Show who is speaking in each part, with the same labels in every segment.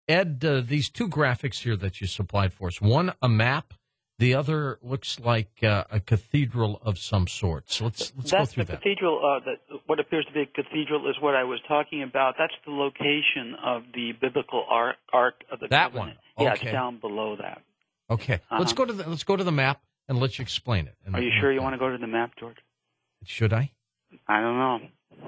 Speaker 1: Ed, these two graphics here that you supplied for us, one a map, the other looks like a cathedral of some sort. So let's go through that.
Speaker 2: That's the cathedral. What appears to be a cathedral is what I was talking about. That's the location of the biblical Ark of the
Speaker 1: That
Speaker 2: Covenant.
Speaker 1: one.
Speaker 2: Yeah,
Speaker 1: Okay.
Speaker 2: it's down below that.
Speaker 1: Okay. Let's go to the map and let you explain it.
Speaker 2: Are you sure you want to go to the map, George?
Speaker 1: Should I?
Speaker 2: I don't know.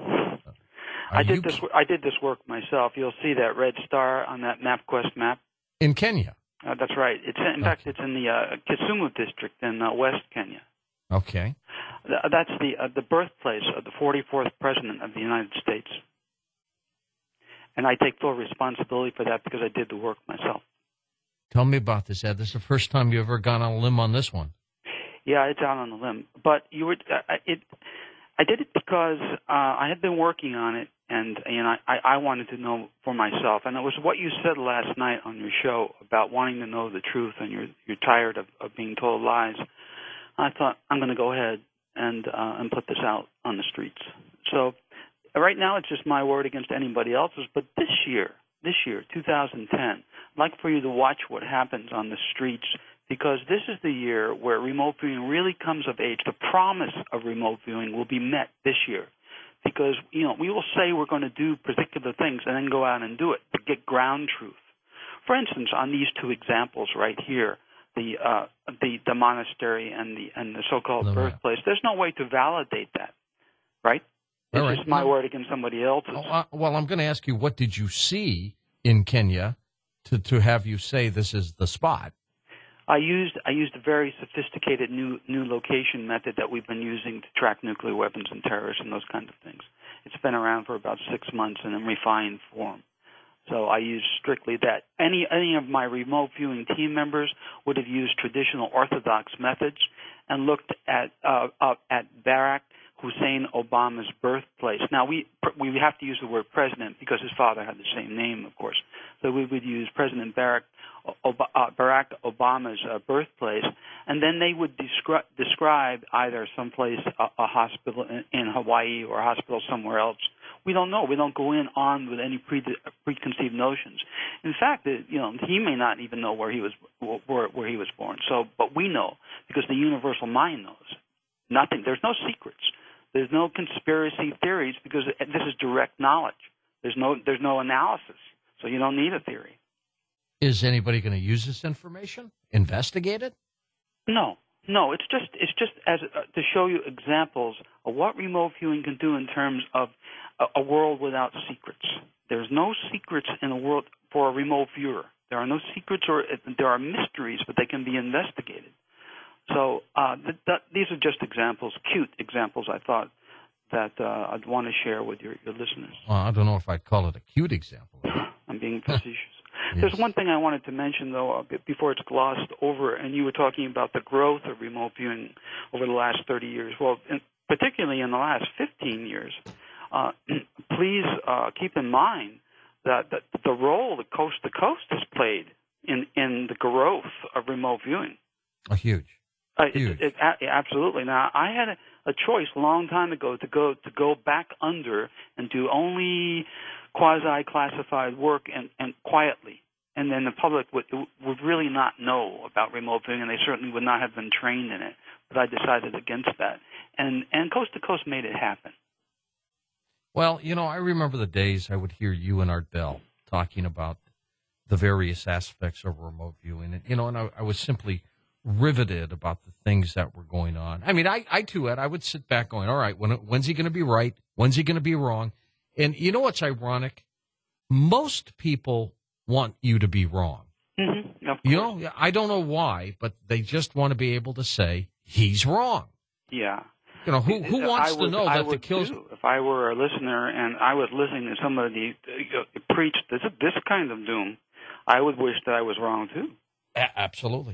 Speaker 2: I did this work myself. You'll see that red star on that MapQuest map.
Speaker 1: In Kenya?
Speaker 2: That's right. In fact, it's in the Kisumu district in West Kenya.
Speaker 1: Okay.
Speaker 2: That's the birthplace of the 44th President of the United States. And I take full responsibility for that because I did the work myself.
Speaker 1: Tell me about this, Ed. This is the first time you've ever gone on a limb on this one.
Speaker 2: Yeah, it's out on the limb. But I did it because I had been working on it, and I wanted to know for myself. And it was what you said last night on your show about wanting to know the truth, and you're tired of being told lies. I thought, I'm going to go ahead and put this out on the streets. So right now it's just my word against anybody else's. But this year, 2010, I'd like for you to watch what happens on the streets, because this is the year where remote viewing really comes of age. The promise of remote viewing will be met this year, because we will say we're going to do particular things and then go out and do it to get ground truth. For instance, on these two examples right here, the monastery and the so-called birthplace, there's no way to validate that, right? It's just my word against somebody else's.
Speaker 1: Well, I'm going to ask you, what did you see in Kenya to have you say this is the spot?
Speaker 2: I used a very sophisticated new location method that we've been using to track nuclear weapons and terrorists and those kinds of things. It's been around for about 6 months in a refined form. So I used strictly that. Any of my remote viewing team members would have used traditional Orthodox methods and looked at Barack Hussein Obama's birthplace. Now, we have to use the word president because his father had the same name, of course. So we would use President Barack Obama's birthplace, and then they would describe either someplace, a hospital in Hawaii or a hospital somewhere else. We don't know. We don't go on with any preconceived notions. In fact, he may not even know where he was born. So, but we know because the universal mind knows. Nothing. There's no secrets. There's no conspiracy theories because this is direct knowledge. There's no analysis, so you don't need a theory.
Speaker 1: Is anybody going to use this information? Investigate it?
Speaker 2: No. It's just as to show you examples of what remote viewing can do in terms of a world without secrets. There's no secrets in a world for a remote viewer. There are no secrets, or there are mysteries, but they can be investigated. So these are just examples, cute examples, I thought, that I'd want to share with your listeners.
Speaker 1: Well, I don't know if I'd call it a cute example.
Speaker 2: I'm being facetious.
Speaker 1: Yes.
Speaker 2: There's one thing I wanted to mention, though, before it's glossed over, and you were talking about the growth of remote viewing over the last 30 years. Well, particularly in the last 15 years, please keep in mind that the role that Coast to Coast has played in the growth of remote viewing.
Speaker 1: Huge.
Speaker 2: Absolutely. Now, I had a choice a long time ago to go back under and do only quasi-classified work and quietly, and then the public would really not know about remote viewing, and they certainly would not have been trained in it. But I decided against that, and Coast to Coast made it happen.
Speaker 1: Well, I remember the days I would hear you and Art Bell talking about the various aspects of remote viewing, and I was simply riveted about the things that were going on. I mean, I too, Ed, I would sit back going, all right, when's he going to be right? When's he going to be wrong? And you know what's ironic? Most people want you to be wrong.
Speaker 2: Mm-hmm.
Speaker 1: I don't know why, but they just want to be able to say he's wrong.
Speaker 2: Yeah.
Speaker 1: Who wants to know that the kills?
Speaker 2: Too, if I were a listener and I was listening to somebody preach this kind of doom, I would wish that I was wrong too.
Speaker 1: Absolutely.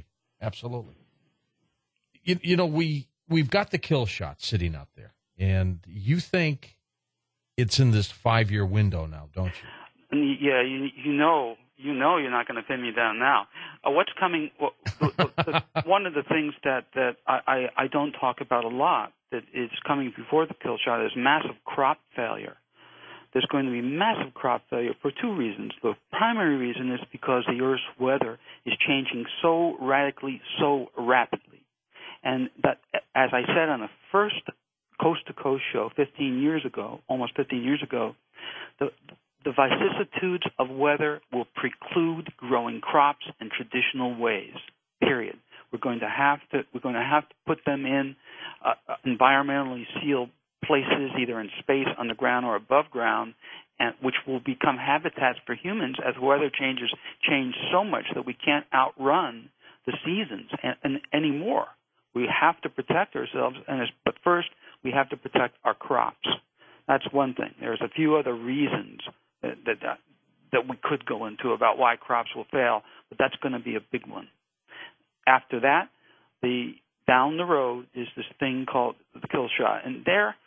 Speaker 1: We've got the kill shot sitting out there, and you think it's in this 5-year window now, don't you?
Speaker 2: Yeah, you know you're not going to pin me down now. What's coming? One of the things that I don't talk about a lot that is coming before the kill shot is massive crop failure. there's going to be massive crop failure for two reasons. The primary reason is because the Earth's weather is changing so radically, so rapidly. And that, as I said on the first Coast to Coast show 15 years ago, almost 15 years ago, the vicissitudes of weather will preclude growing crops in traditional ways. Period. We're going to have to put them in environmentally sealed places, either in space, underground, or above ground, and which will become habitats for humans as weather change so much that we can't outrun the seasons and anymore. We have to protect ourselves, but first we have to protect our crops. That's one thing. There's a few other reasons that we could go into about why crops will fail, but that's going to be a big one. After that, down the road is this thing called the kill shot, and there,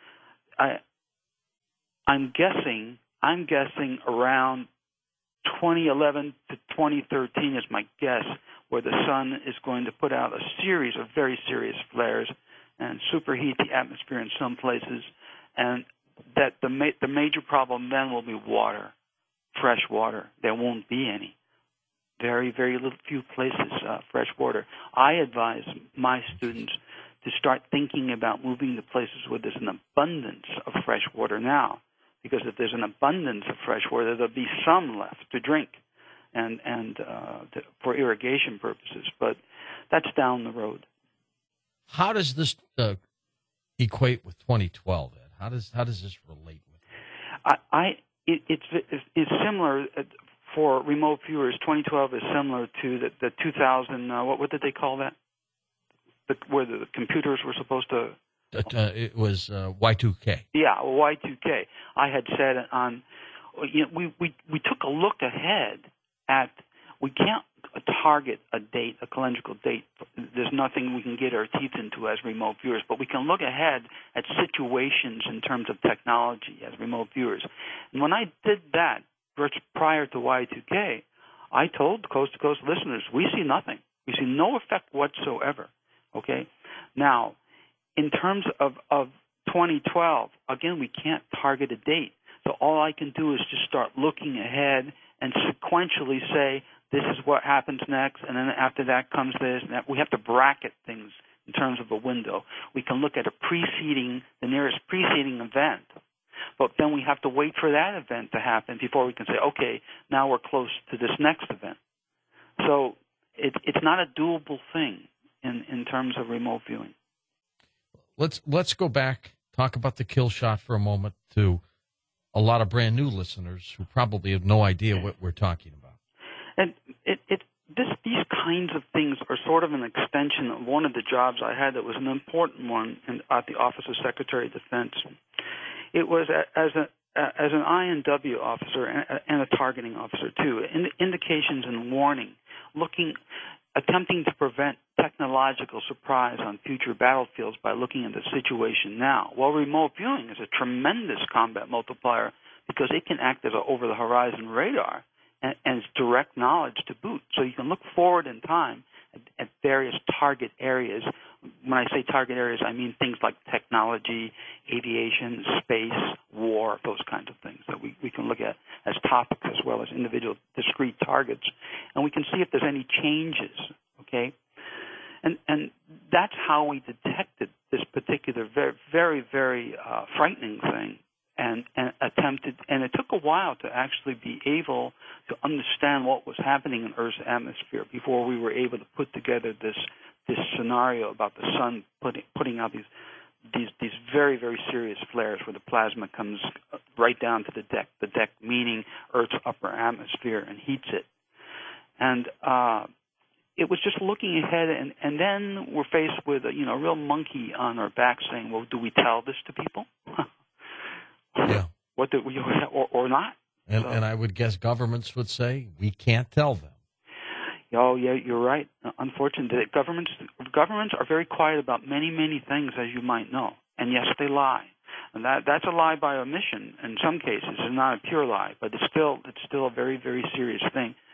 Speaker 2: I'm guessing around 2011 to 2013 is my guess, where the sun is going to put out a series of very serious flares and superheat the atmosphere in some places, and that the major problem then will be water, fresh water. There won't be any. Very, very few places fresh water. I advise my students to start thinking about moving to places where there's an abundance of fresh water now, because if there's an abundance of fresh water, there'll be some left to drink and for irrigation purposes. But that's down the road.
Speaker 1: How does this equate with 2012, Ed? How does this relate with it?
Speaker 2: It's similar. For remote viewers, 2012 is similar to the 2000. What did they call that? Where the computers were supposed to.
Speaker 1: It was Y2K.
Speaker 2: Yeah, Y2K. I had said on. We took a look ahead at. We can't target a date, a calendrical date. There's nothing we can get our teeth into as remote viewers, but we can look ahead at situations in terms of technology as remote viewers. And when I did that, prior to Y2K, I told Coast to Coast listeners, we see nothing. We see no effect whatsoever. Okay? Now, in terms of 2012, again, we can't target a date. So all I can do is just start looking ahead and sequentially say, this is what happens next, and then after that comes this. And that. We have to bracket things in terms of a window. We can look at the nearest preceding event. But then we have to wait for that event to happen before we can say, okay, now we're close to this next event. So it's not a doable thing in terms of remote viewing.
Speaker 1: Let's go back, talk about the kill shot for a moment to a lot of brand new listeners who probably have no idea what we're talking about.
Speaker 2: And these kinds of things are sort of an extension of one of the jobs I had that was an important one at the Office of Secretary of Defense. It was as an INW officer and a targeting officer too. Indications and warning, attempting to prevent technological surprise on future battlefields by looking at the situation now. Well, remote viewing is a tremendous combat multiplier because it can act as an over-the-horizon radar and it's direct knowledge to boot. So you can look forward in time at various target areas. When I say target areas, I mean things like technology, aviation, space, war, those kinds of things that we can look at as topics as well as individual discrete targets. And we can see if there's any changes, okay? And that's how we detected this particular very, very, very frightening thing and attempted, and it took a while to actually be able to understand what was happening in Earth's atmosphere before we were able to put together this scenario about the sun putting out these very, very serious flares where the plasma comes right down to the deck meaning Earth's upper atmosphere, and heats it. And it was just looking ahead, and then we're faced with a real monkey on our back saying, well, do we tell this to people?
Speaker 1: Yeah.
Speaker 2: What do we, or not?
Speaker 1: And I would guess governments would say, we can't tell them.
Speaker 2: Oh, yeah, you're right. Unfortunately, governments are very quiet about many, many things, as you might know. And yes, they lie. And that's a lie by omission in some cases. It's not a pure lie, but it's still a very, very serious thing